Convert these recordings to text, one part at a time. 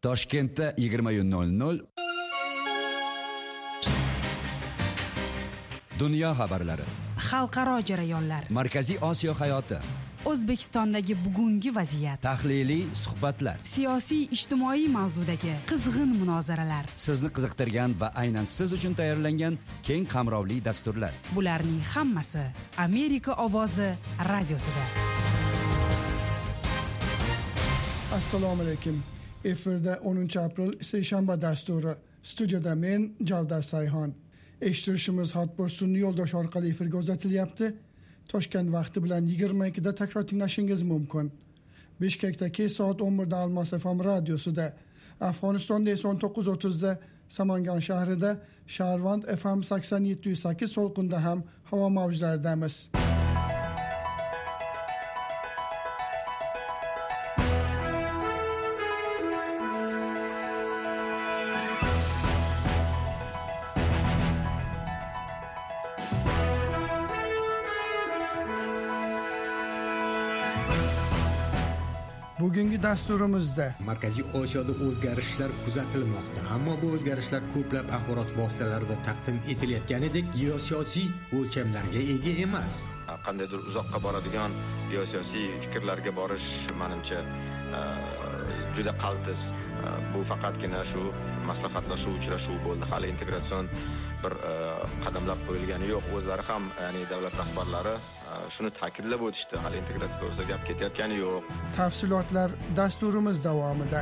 Toshkentda 20:00. Dunyo xabarlari, xalqaro jarayonlar, Markaziy Osiyo hayoti, O'zbekistondagi bugungi vaziyat, tahliliy suhbatlar, siyosiy ijtimoiy mavzudagi qizg'in munozaralar, sizni qiziqtirgan va aynan siz uchun tayyorlangan keng qamrovli dasturlar. Bularning hammasi Amerika ovozi radiosida. Assalomu alaykum. Efirda 10-aprel seshanba dasturi. Studiyada men Javdar Sayxon. Eshittirishimiz Hotbird yo'ldosh orqali efirga uzatilyapti. Toshkent vaqti bilan 22 da takror tinglashingiz mumkin. Bishkekdagi soat 11 da Almos FM radiosida, Afg'onistonda esa 19:30 da Samangan shahrida Sharvand FM 87.8 So'lqinda ham havo mavjlaridamiz. Bugungi dasturimizda Markaziy Osiyoda o'zgarishlar kuzatilmoqda, ammo bu o'zgarishlar ko'plab axborot vositalarida taqdim etilayotganidek geosiyosiy o'lchamlarga ega emas. Qandaydir uzoqqa boradigan geosiyosiy fikrlarga borish menimcha juda qaltis. Bu faqatgina shu maslahatlashuv, uchrashuv bo'ldi. Hali integratsion bir qadamlar qo'yilgani yo'q. O'zlari ham, ya'ni davlat rahbarlari shuni ta'kidlab o'tishdi. Hali integratsiya to'g'risida gap ketayotgani yo'q. Tafsilotlar dasturimiz davomida.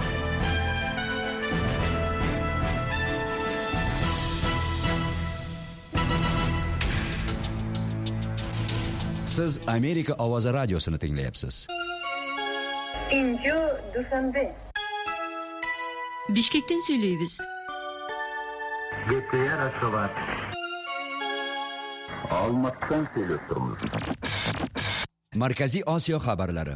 Siz Amerika ovozi radiosini tinglayapsiz. İncu Dushanbe. Bishkekdan söyleyiz. Gepeye Raşovat. Almatdan söylüyoruz. Markaziy Osiyo xabarlari.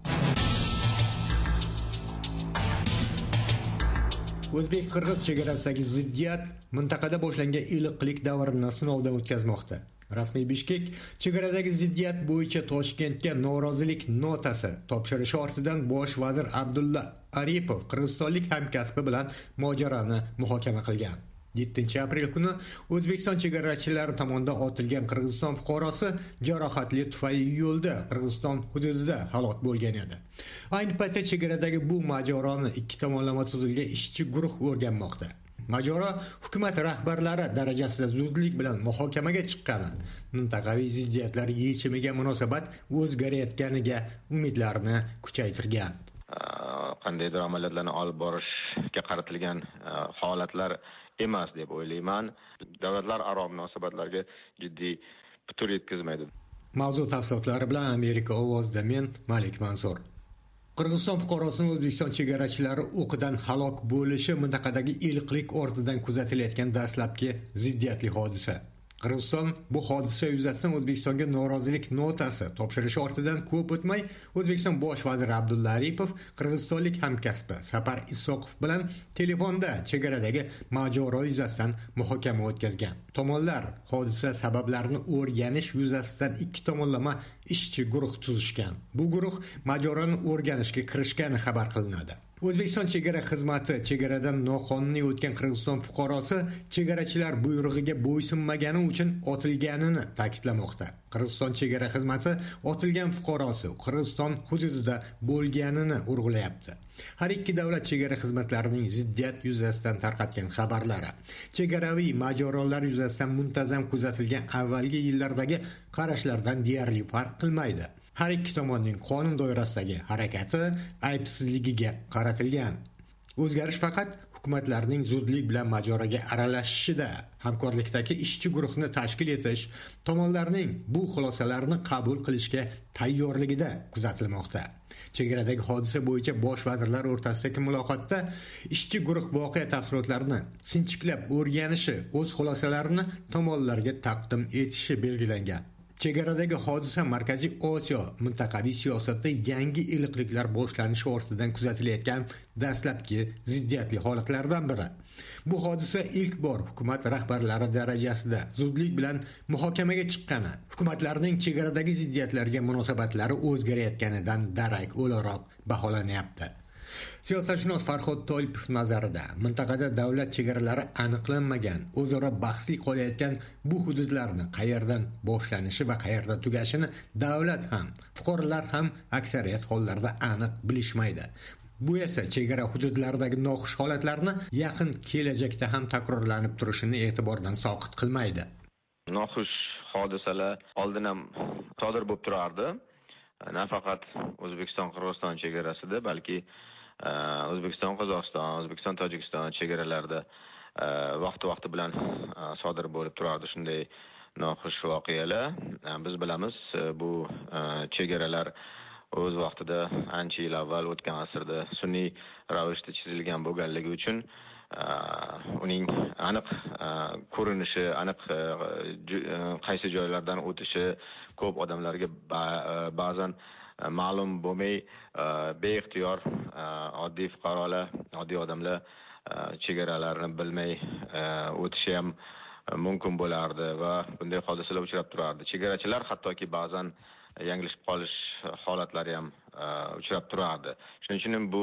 O'zbek-qirg'iz chegarasidagi ziddiyat mintaqada boshlangan iliqlik davrini sinovdan o'tkazmoqda. Rasmiy Bishkek chegaradagi ziddiyat bo'yicha Toshkentga norozilik notasi topshirishi ortidan bosh vazir Abdulla Aripov qirg'izistonlik hamkasbi bilan mojaroni muhokama qilgan. 7-aprel kuni O'zbekiston chegarachilari tomonidan otilgan Qirg'iziston fuqarosi jarohatli tufayli yo'lda Qirg'iziston hududida halok bo'lgan edi. Ayni paytda chegaradagi bu mojaroni ikki tomonlama tuzilgan ishchi guruh o'rganmoqda. Mojaro hukumat rahbarlari darajasida zudlik bilan muhokamaga chiqqani, mintaqaviy ziddiyatlar yechimiga munosabat o'zgarayotganiga umidlarni kuchaytirgan. Qandaydir amaliyotlarni olib borishga qaratilgan holatlar emas deb o'ylayman. Davlatlar aro munosabatlarga jiddiy putur yetkazmaydi. Mavzu tafsilotlari bilan Amerika ovozida men Malik Mansur. Qirg'iziston fuqarosining O'zbekiston chegarachilari o'qidan halok bo'lishi mintaqadagi iliqlik ortidan kuzatilayotgan dastlabki ziddiyatli hodisa. Qirg'iziston bu hodisa yuzasidan O'zbekistonga norozilik notasi topshirishi ortidan ko'p o'tmay O'zbekiston bosh vaziri Abdulla Aripov qirg'izistonlik hamkasbi Sapar Isoqov bilan telefonda chegaradagi mojaro yuzasidan muhokama o'tkazgan. Tomonlar hodisa sabablarini o'rganish yuzasidan ikki tomonlama ishchi guruh tuzishgan. Bu guruh mojaroni o'rganishga kirishgani xabar qilinadi. O'zbekiston chegara xizmati chegaradan noqonuniy o'tgan Qirg'iziston fuqarosi chegarachilar buyrug'iga bo'ysunmagani uchun otilganini ta'kidlamoqda. Qirg'iziston chegara xizmati otilgan fuqarosi Qirg'iziston hududida bo'lganini urg'ulayapti. Har ikki davlat chegara xizmatlarining ziddiyat yuzasidan tarqatgan xabarlari chegaraviy mojarolar yuzasidan muntazam kuzatilgan avvalgi yillardagi qarashlardan deyarli farq qilmaydi. Har ikki tomonning qonun doirasidagi harakati aybsizligiga qaratilgan. O'zgarish faqat hukumatlarning zudlik bilan mojaroga aralashishida, hamkorlikdagi ishchi guruhni tashkil etish, tomonlarning bu xulosalarni qabul qilishga tayyorligida kuzatilmoqda. Chegaradagi hodisa bo'yicha bosh vazirlar o'rtasidagi muloqotda ishchi guruh voqea tafsilotlarini sinchiklab o'rganishi, o'z xulosalarini tomonlarga taqdim etishi belgilangan. Chegaradagi hodisa Markaziy Osiyo mintaqaviy siyosatda yangi iliqliklar boshlanishi ortidan kuzatilayotgan dastlabki ziddiyatli holatlardan biri. Bu hodisa ilk bor hukumat rahbarlari darajasida zudlik bilan muhokamaga chiqqani, hukumatlarning chegaradagi ziddiyatlarga munosabatlari o'zgarayotganidan darak o'laroq baholanyapti. Siyosatshunos Farhod Tolipov nazarida mintaqada davlat chegaralari aniqlanmagan, o'zaro bahsli qolayotgan bu hududlarni qayerdan boshlanishi va qayerda tugashini davlat ham, fuqarolar ham aksariyat hollarda aniq bilishmaydi. Bu esa chegara hududlaridagi noxush holatlarni yaqin kelajakda ham takrorlanib turishini e'tibordan soqit qilmaydi. Noxush hodisalar oldin ham sodir bo'lib turardi. Nafaqat O'zbekiston-Qirg'iziston chegarasida, balki O'zbekiston-Qozog'iston, O'zbekiston-Tojikiston chegaralarida vaqti bilan sodir bo'lib turardi shunday noxush voqealar. Biz bilamiz, bu chegaralar o'z vaqtida ancha yil avval o'tgan asrda sun'iy ravishda chizilgan bo'lganligi uchun uning aniq ko'rinishi, aniq qaysi joylardan o'tishi ko'p odamlarga ba'zan ma'lum bo'lmay beixtiyor oddiy fuqarolar, oddiy odamlar chegaralarni bilmay o'tishi ham mumkin bo'lardi va bunday hodisalar uchrab turardi. Chegarachilar hattoki ba'zan yanglishib qolish holatlari ham uchrab turardi. Shuning uchun bu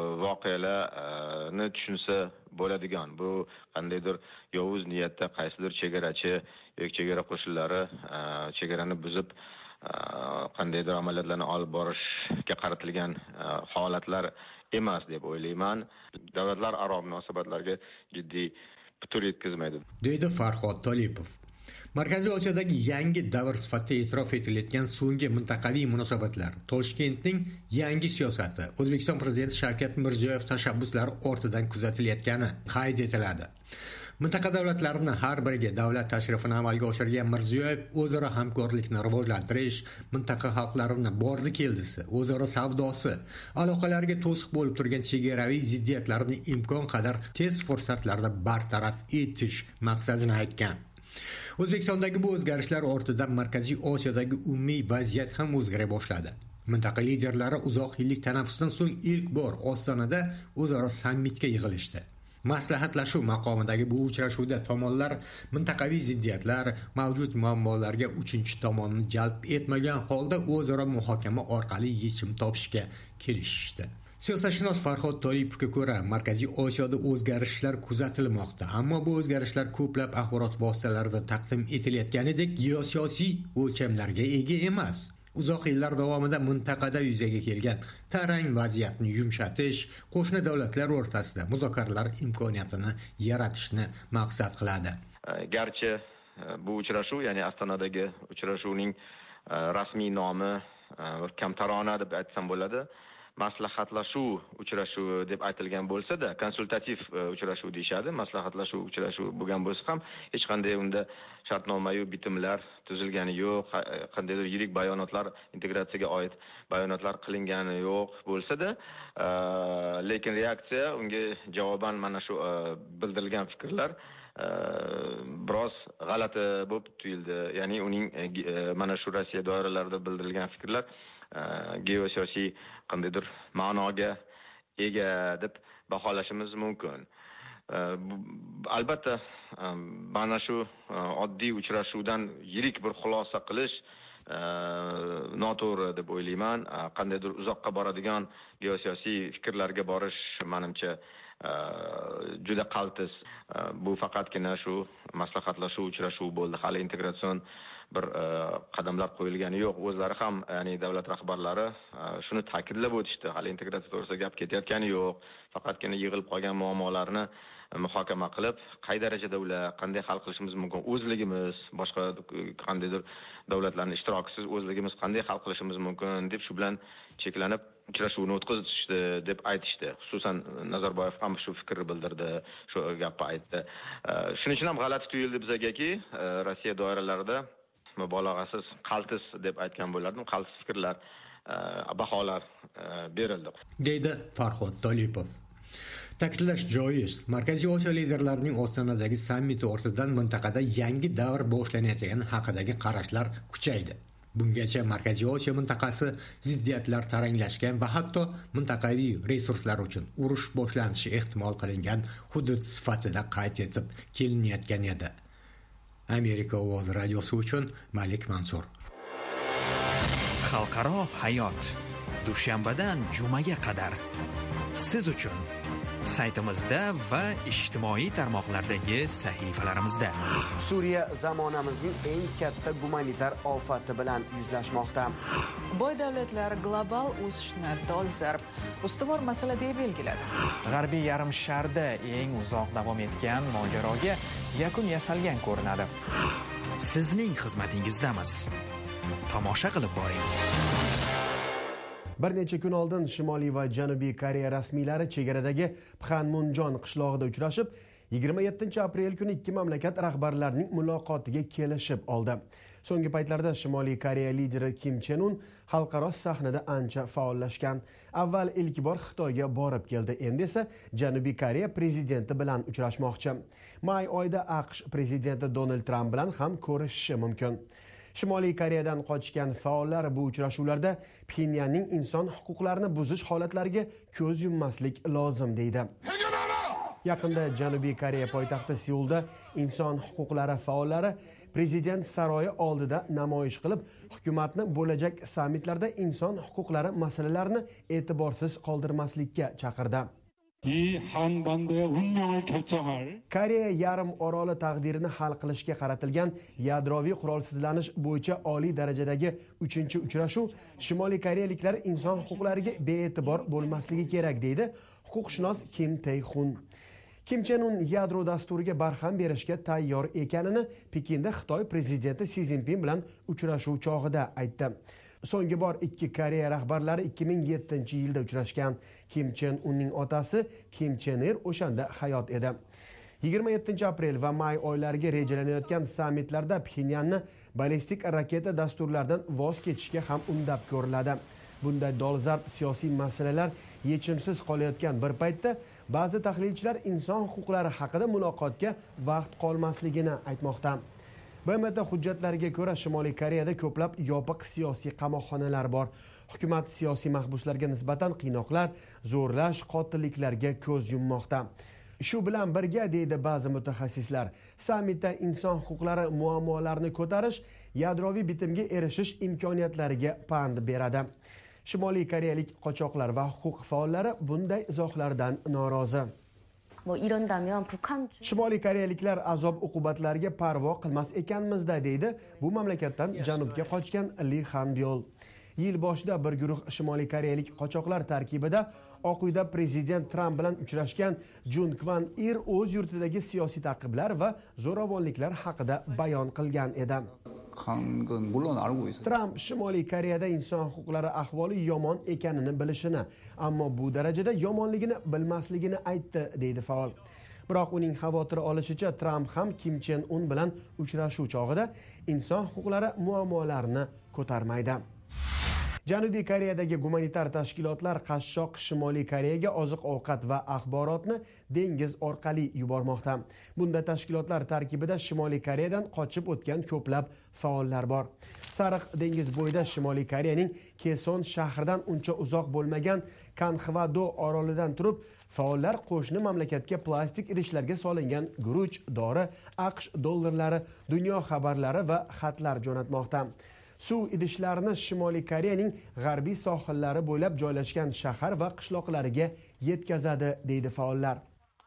voqealarni tushunsa bo'ladigan, bu qandaydir yovuz niyatda qaysidir chegarachi yoki chegara qo'shinlari chegarani buzib qandaydir amaliyotlarni olib borishga qaratilgan holatlar emas deb o'ylayman. Davlatlar aro munosabatlarga jiddiy putur yetkazmaydi, deydi Farhod Tolipov. Markaziy Osiyodagi yangi davr sifatida e'tirof etilayotgan so'nggi mintaqaviy munosabatlar, Toshkentning yangi siyosati, O'zbekiston prezidenti Shavkat Mirziyoyev tashabbuslari ortidan kuzatilayotgani qayd etiladi. Mintaqa davlatlarini har biriga davlat tashrifini amalga oshirgan Mirziyoyev o'zaro hamkorlikni rivojlantirish, mintaqa xalqlarini bordi-keldisi, o'zaro savdosi, aloqalarga to'siq bo'lib turgan chegaraviy ziddiyatlarni imkon qadar tez fursatlarda bartaraf etish maqsadini aytgan. O'zbekistondagi bu o'zgarishlar ortidan Markaziy Osiyodagi umumiy vaziyat ham o'zgara boshladi. Mintaqa liderlari uzoq yillik tanaffusdan so'ng ilk bor Ostonada o'zaro sammitga yig'ilishdi. Maslahatlashuv maqomidagi bu uchrashuvda tomonlar mintaqaviy ziddiyatlar, mavjud muammolarga uchinchi tomonni jalb etmagan holda o'zaro muhokama orqali yechim topishga kelishishdi. Siyosatshunos Farhod Tolipovga ko'ra, Markaziy Osiyoda o'zgarishlar kuzatilmoqda, ammo bu o'zgarishlar ko'plab axborot vositalarida taqdim etilayotganidek geosiyosiy o'lchamlarga ega emas. Uzoq yillar davomida mintaqada yuzaga kelgan tarang vaziyatni yumshatish, qo'shni davlatlar o'rtasida muzokaralar imkoniyatini yaratishni maqsad qiladi. Garchi bu uchrashuv, ya'ni Ostonadagi uchrashuvning rasmiy nomi kamtarona deb aytsam bo'ladi, maslahatlashuv uchrashuvi deb aytilgan bo'lsa-da, konsultativ uchrashuv deyshadi. Maslahatlashuv uchrashuvi bo'lgan bo'lsa ham hech qanday unda shartnoma-yu bitimlar tuzilgani yo'q, qandaydir yirik bayonotlar, integratsiyaga oid bayonotlar qilingani yo'q bo'lsa-da, lekin reaksiya unga javoban mana shu bildirilgan fikrlar biroz g'alati bo'lib tuyuldi. Ya'ni uning mana shu Rossiya doiralarida bildirilgan fikrlar geosiyosiy qandaydir ma'noga ega deb baholashimiz mumkin. Albatta mana shu oddiy uchrashuvdan yirik bir xulosa qilish noto'g'ri deb o'ylayman. Qandaydir uzoqqa boradigan geosiyosiy fikrlarga borish menimcha juda qaltis. Bu faqatgina shu maslahatlashuv uchrashuv bo'ldi. Hali integratsion bir qadamlar qo'yilgani yo'q. O'zlari ham, ya'ni davlat rahbarlari shuni ta'kidlab o'tishdi. Hali integratsiya to'g'risida gap ketayotgani yo'q. Faqatgina yig'ilib qolgan muammolarni muhokama qilib, qay darajada ular qanday hal qilishimiz mumkin, o'zligimiz, boshqa qandaydir davlatlarning ishtirokisiz o'zligimiz qanday hal qilishimiz mumkin deb shu bilan cheklanib uchrashuvni o'tkazishdi deb aytishdi. Xususan Nazarboyev ham shu fikrni bildirdi, shu gapni aytdi. Shuning uchun ham g'alati tuyuldi bizagaki, Rossiya doiralarida mubolag'asiz, qaltis deb aytgan bo'lardim, qaltis fikrlar, baholar berildi, deydi Farhod Tolipov. Ta'kidlash joiz, Markaziy Osiyo liderlarining Ostonadagi sammiti ortidan mintaqada yangi davr boshlanayotgani haqidagi qarashlar kuchaydi. Bungacha Markaziy Osiyo mintaqasi ziddiyatlar taranglashgan va hatto mintaqaviy resurslar uchun urush boshlanishi ehtimol qilingan hudud sifatida qayd etib kelinayotgan edi. Amerika ovozi radiosi uchun Malik Mansur. Xalqaro hayot. Dushanbadan jumaga qadar siz uchun saytimizda va ijtimoiy tarmoqlardagi sahifalarimizda. Suriya zamonamizning eng katta gumanitar ofati bilan yuzlashmoqda. Boy davlatlar global o'sishni dolzarb ustuvor masala deb belgiladi. G'arbiy yarim sharda eng uzoq davom etgan mojaroga yakun yasalgan ko'rinadi. Sizning xizmatingizdamiz. Tomosha qilib boring. Bir necha kun oldin Shimoliy va Janubiy Koreya rasmiylari chegaradagi Pxanmunjon qishlog'ida uchrashib, 27 aprel kuni ikki mamlakat rahbarlarining muloqotiga kelishib oldi. So'nggi paytlarda Shimoliy Koreya lideri Kim Chen Un xalqaro sahnada ancha faollashgan. Avval ilk bor Xitoyga borib keldi, endi esa Janubiy Koreya prezidenti bilan uchrashmoqchi. May oyida AQSh prezidenti Donald Trump bilan ham ko'rishishi mumkin. Shimoliy Koreyadan qochgan faollar bu uchrashuvlarda Pxenyanning inson huquqlarini buzish holatlariga ko'z yummaslik lozim deydi. Yaqinda Janubiy Koreya poytaxti Seulda inson huquqlari faollari prezident saroyi oldida namoyish qilib, hukumatni bo'lajak sammitlarda inson huquqlari masalalarini e'tiborsiz qoldirmaslikka chaqirdi. Koreya yarim oroli taqdirini hal qilishga qaratilgan yadroviy qurolsizlanish bo'yicha oliy darajadagi 3-uchrashuv Shimoliy koreyaliklar inson huquqlariga bee'tibor bo'lmasligi kerak deydi huquqshunos Kim Tae-hun. Kim Chen Un yadro dasturiga barham berishga tayyor ekanini Pekinda Xitoy prezidenti Si Zinpin bilan uchrashuv chog'ida aytdi. So'nggi bor ikki Koreya rahbarlari 2007-yilda uchrashgan. Kim Chen Unning otasi Kim Chen Ir o'shanda hayot edi. 27 aprel va may oylariga rejalanayotgan sammitlarda Pxenyanni ballistik raketa dasturlaridan voz kechishga ham undab ko'riladi. Bunday dolzarb siyosiy masalalar yechimsiz qolayotgan bir paytda ba'zi tahlilchilar inson huquqlari haqida muloqotga vaqt qolmasligini aytmoqda. BMT hujjatlariga ko'ra Shimoliy Koreyada ko'plab yopiq siyosiy qamoqxonalar bor. Hukumat siyosiy mahbuslarga nisbatan qiynoqlar, zo'rlash, qotilliklarga ko'z yummoqda. Shu bilan birga deydi ba'zi mutaxassislar, sammitda inson huquqlari muammolarini ko'tarish yadroviy bitimga erishish imkoniyatlariga pand beradi. Shimoliy koreyalik qochoqlar va huquq faollari bunday izohlardan norozi. Shimoliy koreyaliklar azob uqubatlarga parvo qilmas ekanmizda deydi bu mamlakatdan janubga qochgan Li Han-byol. Yil boshida bir guruh Shimoliy koreyalik qochoqlar tarkibida Oq uyda prezident Trump bilan uchrashgan Jun Kwan-ir o'z yurtidagi siyosiy ta'qiblar va zo'ravonliklar haqida bayon qilgan edi. Trump Shimoliy Koreyada inson huquqlari ahvoli yomon ekanini bilishini, ammo bu darajada yomonligini bilmasligini aytdi deydi faol. Biroq uning xavotiri olishicha Trump ham Kim Chen Un bilan uchrashuv chog'ida inson huquqlari muammolarini ko'tarmaydi. Janubiy Koreyadagi gumanitar tashkilotlar qashshoq Shimoliy Koreyaga oziq-ovqat va axborotni dengiz orqali yubormoqda. Bunda tashkilotlar tarkibida Shimoliy Koreyadan qochib o'tgan ko'plab faollar bor. Sariq dengiz bo'yida Shimoliy Koreyaning Keson shahridan uncha uzoq bo'lmagan Kanhvado orolidan turib, faollar qo'shni mamlakatga plastik idishlarga solingan guruch, dori, AQSh dollarlari, dunyo xabarlari va xatlar jo'natmoqda. Suv idishlarini Shimoliy Koreyaning g'arbiy sohillari bo'ylab joylashgan shahar va qishloqlariga yetkazadi deydi faollar.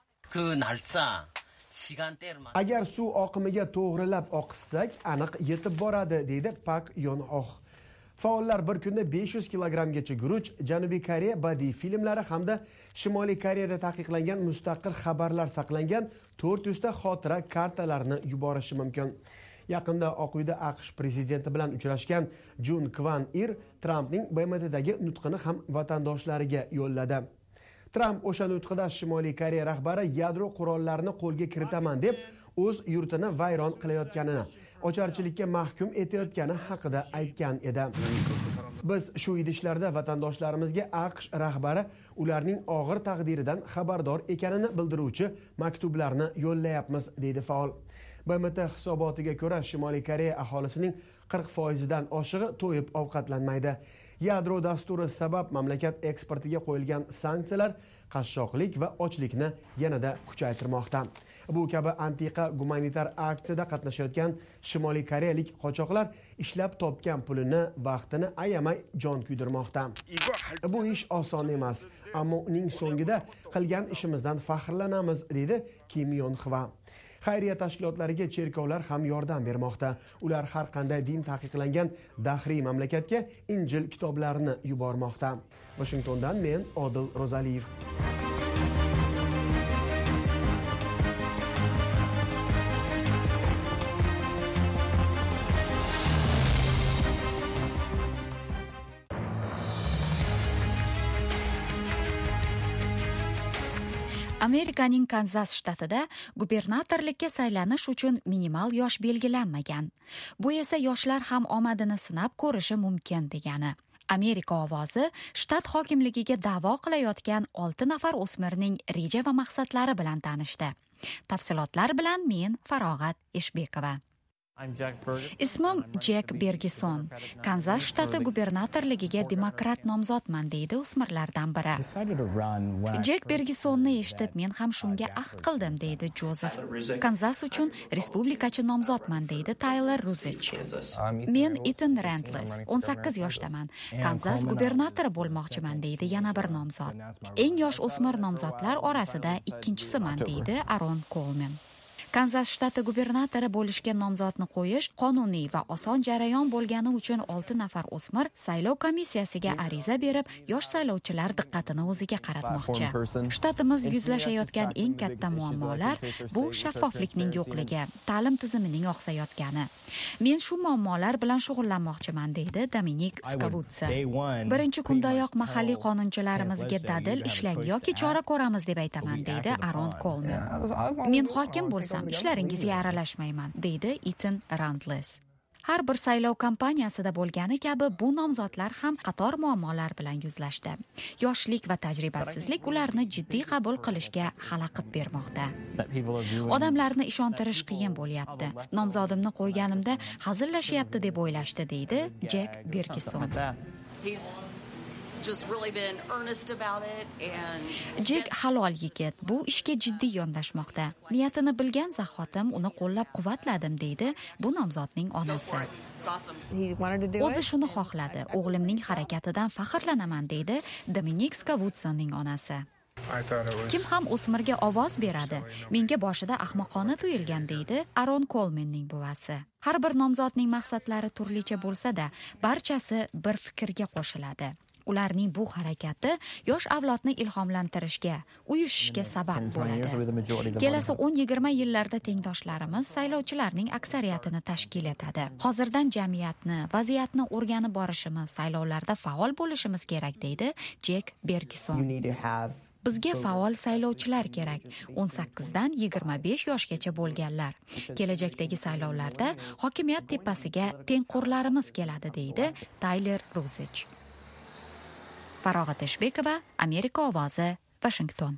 Agar suv oqimiga to'g'rilab oqizsak, aniq yetib boradi deydi Pak Yon-oh. Faollar bir kunda 500 kilogramgacha guruch, Janubiy Koreya badiiy filmlari hamda Shimoliy Koreyada taqiqlangan mustaqil xabarlar saqlangan 400 ta xotira kartalarini yuborishi mumkin. Yaqinda Oq uyda AQSh prezidenti bilan uchrashgan Jun Kwan-ir Trumpning BMTdagi nutqini ham vatandoshlariga yo'lladi. Trump o'sha nutqida Shimoliy Koreya rahbari yadro qurollarini qo'lga kiritaman deb o'z yurtini vayron qilayotganini, ocharchilikka mahkum etayotgani haqida aytgan edi. Biz shu idishlarda vatandoshlarimizga AQSh rahbari ularning og'ir taqdiridan xabardor ekanini bildiruvchi maktublarni yo'llayapmiz deydi faol. BMT hisobotiga ko'ra Shimoliy Koreya aholisining 40%dan oshig'i to'yib ovqatlanmaydi. Yadro dasturi sabab mamlakat eksportiga qo'yilgan sanksiyalar qashshoqlik va ochlikni yanada kuchaytirmoqda. Bu kabi antiqa gumanitar aksiyada qatnashayotgan Shimoliy koreyalik qochoqlar ishlab topgan pulini, vaqtini ayamay jon kuydirmoqda. Bu ish oson emas, ammo uning so'ngida qilgan ishimizdan faxrlanamiz, deydi Kim Yon Hwa. Xayriya tashkilotlariga cherkovlar ham yordam bermoqda. Ular har qanday din taqiqlangan dahriy mamlakatga Injil kitoblarini yubormoqda. Washingtondan men Odil Rozaliyev. Amerikaning Kanzas shtatida gubernatorlikka saylanish uchun minimal yosh belgilanmagan. Bu esa yoshlar ham omadini sinab ko'rishi mumkin degani. Amerika ovozi shtat hokimligiga da'vo qilayotgan 6 nafar o'smirning reja va maqsadlari bilan tanishdi. Tafsilotlar bilan men Farog'at Eshbekova. Ismim Jek Bergison. Kanzas shtati gubernatorligiga demokrat nomzodman, deydi o'smirlardan biri. Jek Bergisonni eshitib, men ham shunga ahd qildim, deydi Joseph. Kanzas uchun respublikachi nomzodman, deydi Tyler Ruzich. Men Ethan Randles, 18 yoshdaman. Kanzas gubernatori bo'lmoqchiman, deydi yana bir nomzod. Eng yosh o'smir nomzodlar orasida ikkinchisiman, deydi Aaron Coleman. Kanzas shtati gubernatori bo'lishga nomzodni qo'yish qonuniy va oson jarayon bo'lgani uchun 6 nafar o'smir saylov komissiyasiga ariza berib, yosh saylovchilar diqqatini o'ziga qaratmoqchi. Shtatimiz yuzlashayotgan eng katta muammolar bu shaffoflikning yo'qligi, ta'lim tizimining oqsayotgani. Men shu muammolar bilan shug'ullanmoqchiman, deydi Dominik Skavutsa. Birinchi kundayoq mahalliy qonunchilarimizga dadil ishlang yoki chora ko'ramiz deb aytaman, deydi Aaron Coleman. Men hokim bo'lsam ishlaringizga aralashmayman, deydi Ethan Randles. Har bir saylov kampaniyasida bo'lgani kabi bu nomzodlar ham qator muammolar bilan yuzlashdi. Yoshlik va tajribasizlik ularni jiddiy qabul qilishga xalaqit bermoqda. Odamlarni ishontirish qiyin bo'lyapti. Nomzodimni qo'yganimda hazillashyapti deb o'ylashdi, deydi Jek Bergison. Jek halol yigit, bu ishga jiddiy yondashmoqda. Niyatini bilgan zahotim uni qo'llab-quvvatladim, deydi bu nomzodning onasi. O'zi shuni xohladi. O'g'limning harakatidan faxrlanaman, deydi Dominik Skavutsonning onasi. Kim ham o'smirga ovoz beradi? Menga boshida ahmoqona tuyulgan, deydi Aaron Colemanning buvasi. Har bir nomzodning maqsadlari turlicha bo'lsa-da, barchasi bir fikrga qo'shiladi. Ularning bu harakati yosh avlodni ilhomlantirishga, uyushishga sabab bo'ladi. Kelasi 10-20 yillarda tengdoshlarimiz saylovchilarning aksariyatini tashkil etadi. Hozirdan jamiyatni, vaziyatni o'rganib borishimiz, saylovlarda faol bo'lishimiz kerak, deydi Jek Bergison. Bizga faol saylovchilar kerak, 18 dan 25 yoshgacha bo'lganlar. Kelajakdagi saylovlarda hokimiyat tepasiga tengqurlarimiz keladi, deydi Tyler Ruzich. Farog'at Eshbekova, Amerika ovozi, Washington.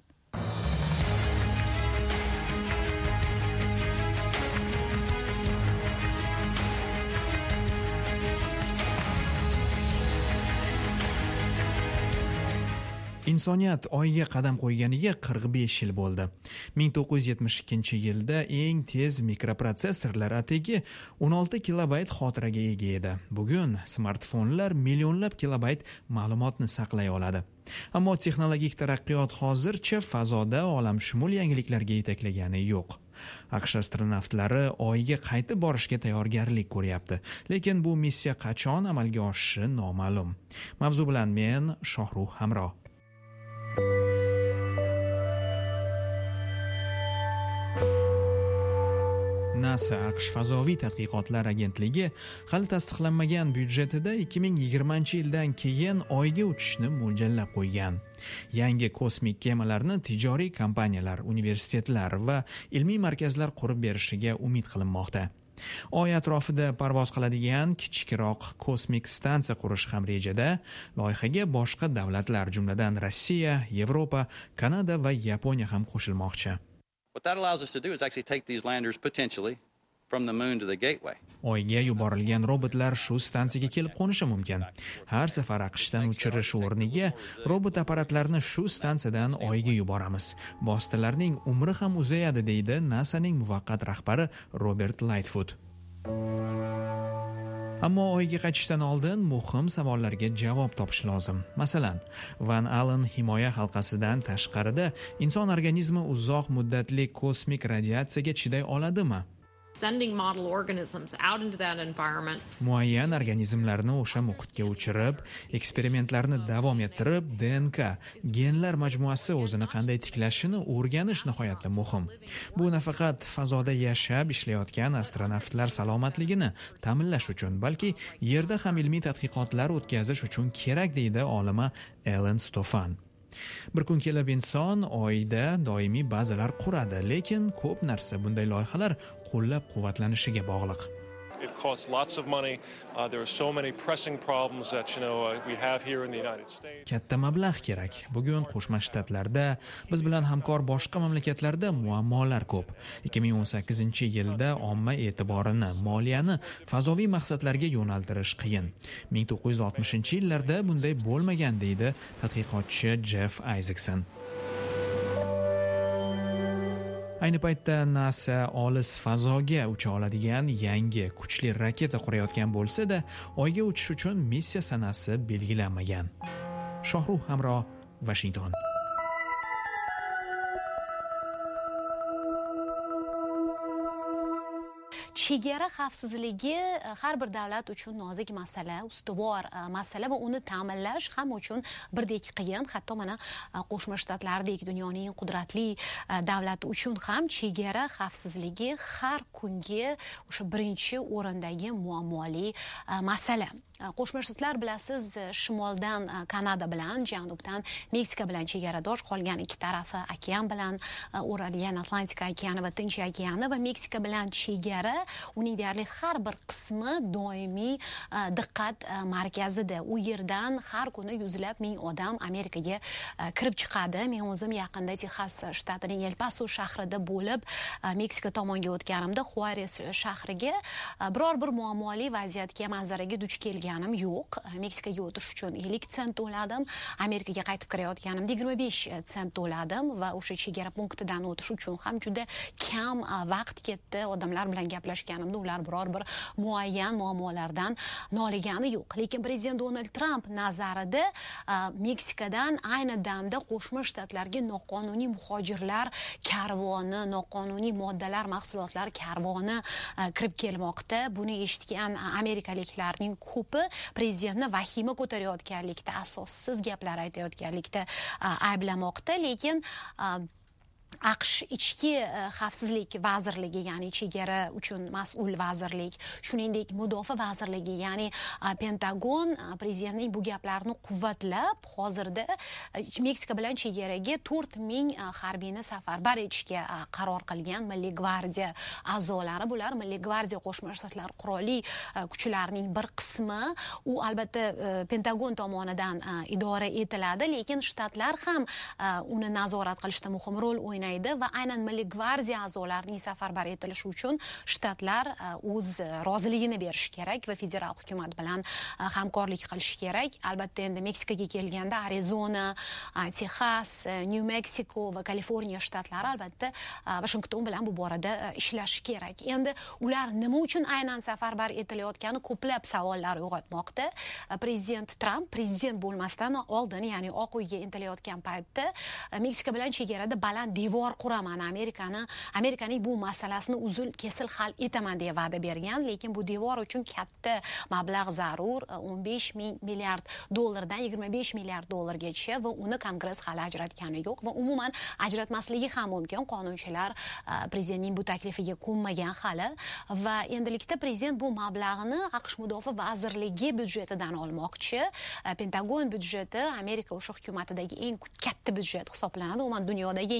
Insoniyat oyga qadam qo'yganiga 45 yil bo'ldi. 1972-yilda eng tez mikroprotsessorlar atigi 16 kilobayt xotiraga ega edi. Bugun smartfonlar millionlab kilobayt ma'lumotni saqlay oladi. Ammo texnologik taraqqiyot hozircha fazoda olamshumul yangiliklarga yetaklagani yo'q. AQSh astronavtlari oyga qaytib borishga tayyorgarlik ko'ryapti, lekin bu missiya qachon amalga oshishi noma'lum. Mavzu bilan men Shohruh Hamro. NASA AQSh fazoviy tadqiqotlar agentligi hali tasdiqlanmagan byudjetida 2020-yildan keyin oyga uchishni mo'ljallab qo'ygan. Yangi kosmik kemalarni tijoriy kompaniyalar, universitetlar va ilmiy markazlar qurib berishiga umid qilinmoqda. Oy atrofida parvoz qiladigan kichikroq kosmik stansiya qurish ham rejada. Loyihaga boshqa davlatlar, jumladan Rossiya, Yevropa, Kanada va Yaponiya ham qo'shilmoqchi. What that allows us to do is actually take these landers potentially from the moon to the gateway. Oyga yuborilgan robotlar shu stansiyaga kelib qo'nishi mumkin. Har safar AQShdan uchirish o'rniga robot apparatlarni shu stansiyadan Oyga yuboramiz. Vositalarning umri ham uzayadi, deydi NASAning muvaqqat rahbari Robert Lightfoot. Ammo Oyga qaytishdan oldin muhim savollarga javob topish lozim. Masalan, Van Allen himoya halqasidan tashqarida inson organizmi uzoq muddatli kosmik radiatsiyaga chiday oladimi? Sending model organisms out into that environment. Muayyan organizmlarni o'sha muhitga uchirib, eksperimentlarni davom ettirib, DNK, genlar majmuasi o'zini qanday tiklashini o'rganish nihoyatda muhim. Bu nafaqat fazoda yashab ishlayotgan astronavtlar salomatligini ta'minlash uchun, balki Yerda ham ilmiy tadqiqotlar o'tkazish uchun kerak, deydi olima Ellen Stofan. Bir kun kelib inson Oyda doimiy bazalar quradi, lekin ko'p narsa bunday loyihalar qo'llab-quvvatlanishiga bog'liq. It costs lots of money. There are so many pressing problems that we have here in the United States. Katta mablag' kerak. Bugun Qo'shma Shtatlarda, biz bilan hamkor boshqa mamlakatlarda muammolar ko'p. 2018-yilda omma e'tiborini, moliyani fazoviy maqsadlarga yo'naltirish qiyin. 1960-yillarda bunday bo'lmagan, deydi tadqiqotchi Jeff Isaacson. Ayni paytda NASA olis fazoga ucha oladigan yangi kuchli raketa qurayotgan bo'lsa-da, Oyga uchish uchun missiya sanasi belgilanmagan. Shohruh Hamro, Washington. Chegara xavfsizligi har bir davlat uchun nozik masala, ustuvor masala va uni ta'minlash ham uchun birdek qiyin. Hatto mana Qo'shma Shtatlardek dunyoning qudratli davlati uchun ham chegara xavfsizligi har kungi o'sha birinchi o'rindagi muammoli masala. Qo'shma Shtatlar bilasiz, shimoldan Kanada bilan, janubdan Meksika bilan chegaradosh, qolgan ikki tarafi okean bilan o'ralgan Atlantika okeani va Tinch okeani va Meksika bilan chegara uning deyarli har bir qismi doimiy diqqat markazida. U yerdan har kuni yuzlab ming odam Amerikaga kirib chiqadi. Men o'zim yaqinda Texas shtatining El Paso shahrida bo'lib, Meksika tomonga o'tganimda Juarez shahriga biror bir muammoli vaziyatga, manzaraga duch kelganim yo'q. Meksikaga o'tish uchun 50 sent to'ladim, Amerikaga qaytib kirayotganimda 25 sent to'ladim va o'sha chegara punktidan o'tish uchun ham juda kam vaqt ketdi. Odamlar bilan gaplashganimda ular biror bir muayyan muammolardan noligani yo'q. Lekin prezident Donald Trump nazarida Meksikadan ayni damda Qo'shma Shtatlarga noqonuniy muhojirlar karvoni, noqonuniy moddalar, mahsulotlar karvoni kirib kelmoqda. Buni eshitgan amerikaliklarning ko'pi prezidentni vahima ko'tarayotganlikda, asossiz gaplar aytayotganlikda ayblamoqda. Lekin AQSh ichki xavfsizlik vazirligi, ya'ni chegara uchun mas'ul vazirlik, shuningdek mudofaa vazirligi, ya'ni Pentagon prezidentning bu gaplarini quvvatlab, hozirda Meksika bilan chegaraga 4000 harbiyni safarbar etishga qaror qilgan. Milliy gvardiya a'zolari bular. Milliy gvardiya Qo'shma Shtatlar qurolli kuchlarining bir qismi. U albatta Pentagon tomonidan idora etiladi, lekin shtatlar ham uni nazorat qilishda muhim rol o'ynaydi va aynan Milliy gvardiya a'zolarining safarbar etilishi uchun shtatlar o'z roziligini berishi kerak va federal hukumat bilan hamkorlik qilishi kerak. Albatta endi Meksikaga kelganda Arizona, Texas, New Mexico va Kaliforniya shtatlari albatta Washington bilan bu borada ishlashi kerak. Endi ular nima uchun aynan safarbar etilayotgani ko'plab savollar uyg'otmoqda. Prezident Trump prezident bo'lmasdan oldin, ya'ni Oq uyga intilayotgan paytda Meksika bilan chegarada baland devor quraman, Amerikaning bu masalasini uzul kesil hal etaman deya va'da bergan, lekin bu devor uchun katta mablag' zarur, 15 milliard dollardan 25 milliard dollargacha va uni Kongress hali ajratgani yo'q va umuman ajratmasligi ham mumkin. Qonunchilar prezidentning bu taklifiga ko'nmagan hali va endilikda prezident bu mablag'ni AQSh mudofaa vazirligi byudjetidan olmoqchi. Pentagon byudjeti Amerika o'sha hukumatidagi eng katta byudjet hisoblanadi. Umuman dunyodagi eng katta byudjet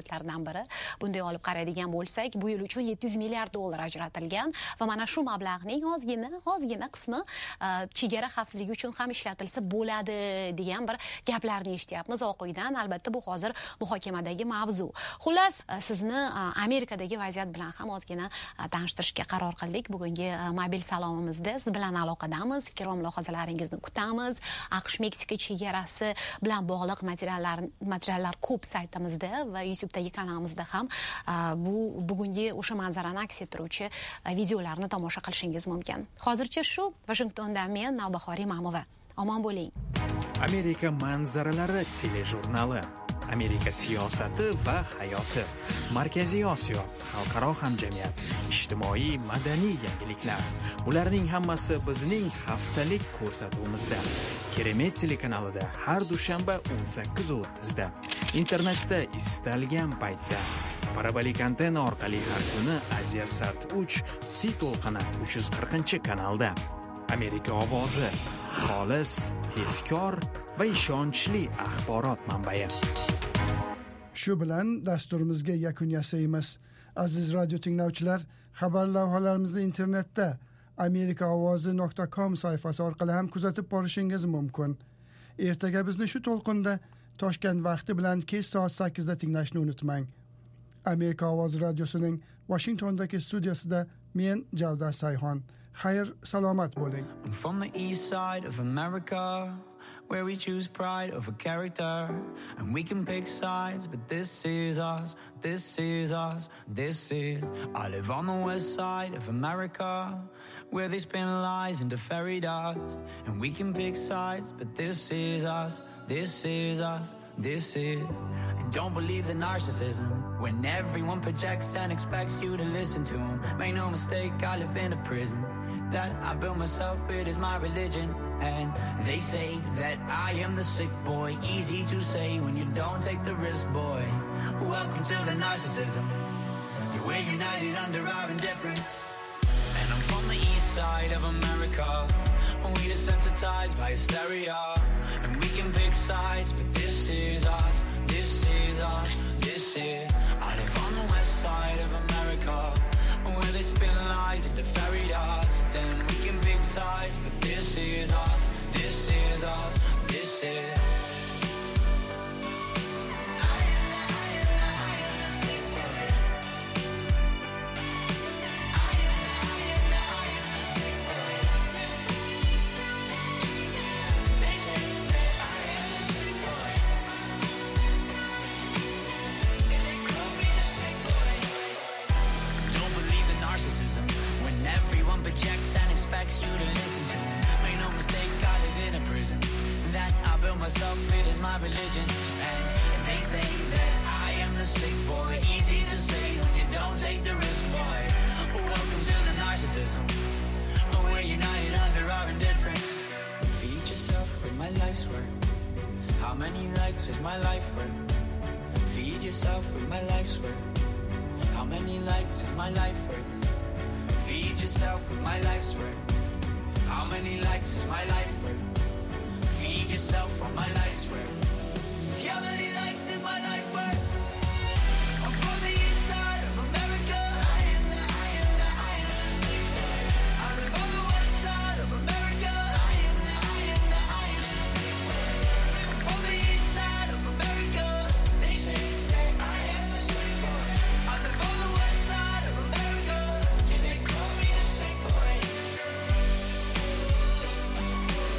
byudjetlaridan biri. Bunday olib qaraydigan bo'lsak, bu yil uchun $700 milliard ajratilgan va mana shu mablag'ning ozgina qismi chegara xavfsizligi uchun ham ishlatilsa bo'ladi degan bir gaplarni eshityapmiz Oq uydan. Albatta bu hozir muhokamadagi mavzu. Xullas, sizni Amerikadagi vaziyat bilan ham ozgina tanishtirishga qaror qildik. Bugungi mobil salomimizda siz bilan aloqadamiz. Fikr va mulohazalaringizni kutamiz. AQSh-Meksika chegarasi bilan bog'liq materiallar ko'p saytimizda va YouTube'dagi kanalimizda ham bugungi o'sha manzarani aks ettiruvchi videolarni tomosha qilishingiz mumkin. Hozircha shu. Washingtondan men Navbahor Imamova. Omon bo'ling. Amerika manzaralari telejurnali. Amerika siyosati va hayoti. Markaziy Osiyo, xalqaro hamjamiyat, ijtimoiy madaniy yangiliklar. Bularning hammasi bizning haftalik ko'rsatuvimizda. Keremet telekanalida har dushanba 18:30 da. Internetda istalgan paytda. Parabolik antena orqali har kuni Aziyasat 3 C to'lqini 340-kanalda. Amerika ovozi, xolis, tezkor va ishonchli axborot manbai. Shu bilan dasturimizga yakun yasaymiz. Aziz radio tinglovchilar, xabar lavhalarimizni internetda amerikaovozi.com sayfasi orqali ham kuzatib borishingiz mumkin. Ertaga bizni shu to'lqinda Toshkent vaqti bilan kech soat 8 da tinglashni unutmang. Amerika ovozi radiosining Washingtondagi studiyasida men Javdar Sayhon. Xayr, salomat bo'ling. From the east side of America, where we choose pride over character, and we can pick sides, but this is us, this is us, this is. I live on the west side of America, where they spin lies into fairy dust, and we can pick sides, but this is us, this is us, this is. And don't believe the narcissism, when everyone projects and expects you to listen to them. Make no mistake, I live in a prison that I built myself, it is my religion. And they say that I am the sick boy, easy to say when you don't take the risk, boy. Welcome to the narcissism, we're united under our indifference. And I'm from the east side of America, we desensitized by hysteria, and we can pick sides, but this is us, this is us, this is. I live on the west side of America, where they spin lies into fairy dust, and we can pick sides, but this is us, this is us, this is. Projects and expects you to listen to him. Make no mistake, I live in a prison that I built myself, it is my religion. And they say that I am the sick boy, easy to say when you don't take the risk, boy. Welcome to the narcissism, we're united under our indifference. Feed yourself with my life's work. How many likes is my life worth? Feed yourself with my life's work. How many likes is my life worth? Feed yourself with my life's work. How many likes is my life worth? Feed yourself on my life's work. How many likes is my life worth? I'm from the east side of America. I am the sick boy. I live on the west side of America. I am the sick boy. I'm from the east side of America. They say that I am the sick boy. I live on the west side of America. They call me the sick boy.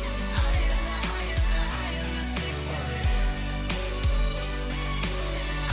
I am the sick boy.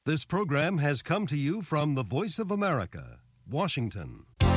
This program has come to you from the Voice of America, Washington.